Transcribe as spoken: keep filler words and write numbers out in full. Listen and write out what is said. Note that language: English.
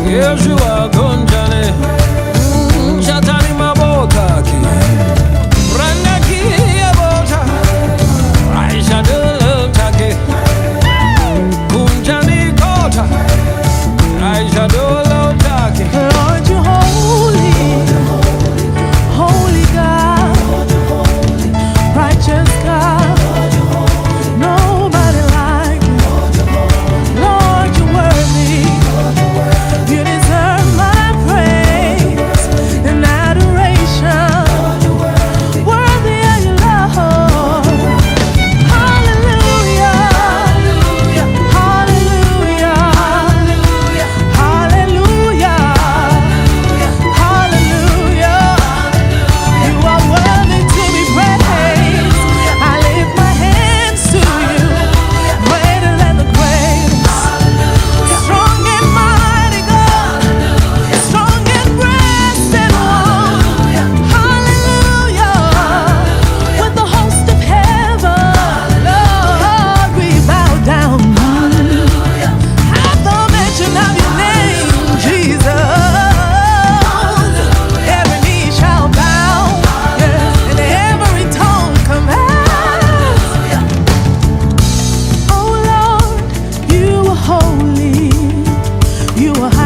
Yeshua Gonjane, Shatani Mabotaki, Randaki Abota, Aisha Dulutaki, Gunjani Kota, Aisha Dulutaki. Lord, you're holy, holy God, righteous God. Nobody like you. Lord, you're worthy. You deserve my praise and adoration. Worthy are you, Lord. Hallelujah. Hallelujah. Hallelujah. Hallelujah. You are worthy to be praised. I lift my hands to you, greater than the greatest, strong and mighty God, strong and breasted one. Hallelujah. With the host of heaven, Lord, we bow down at the mention of your name, Jesus. Every knee shall bow, yeah, and every tongue confess. Oh Lord, you are holy, you are